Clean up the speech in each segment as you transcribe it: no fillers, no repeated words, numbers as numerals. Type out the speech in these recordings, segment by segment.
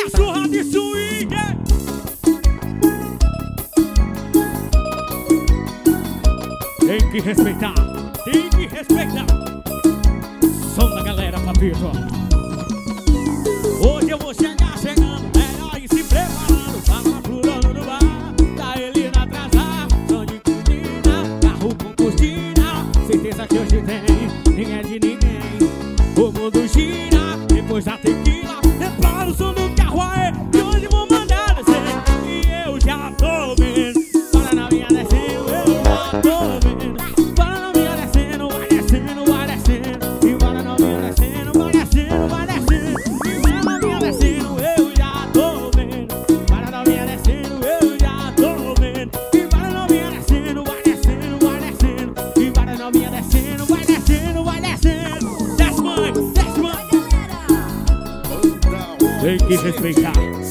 a surra de swing. Tem que respeitar, tem que respeitar. Som da galera, papito. Hoje eu vou chegar chegando, melhor e se preparando. Fala pro dono do bar, tá ele na atrasar. Som de cortina, carro com cortina. Certeza que hoje tem, ninguém é de ninguém. O mundo gira, depois da tequila. Repara o som do carro aí, que hoje vou mandar descer. E eu já tô vendo, para na minha descendo, eu já tô vendo. Para na minha descendo, vai descendo, vai descendo. E para na minha descendo, vai descendo, vai descendo. E para na minha descendo, eu já tô vendo. Para na minha descendo, eu já tô vendo. E para na minha descendo, vai descendo, vai descendo. E para na minha descendo, vai descendo, vai descendo. Desce, mãe, desce, mãe. Tem que respeitar.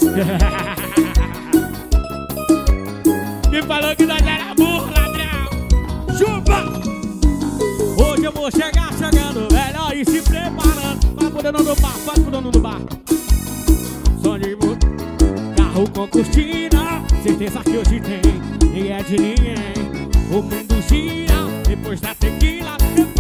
Quem falou que nós era burro, ladrão? Chupa! Hoje eu vou chegar chegando, melhor e se preparando. Vai pro dono do bar, vai pro dono do bar. Som de moto, carro com cortina. Certeza que hoje tem, ninguém é de ninguém. O mundo gira, depois da tequila.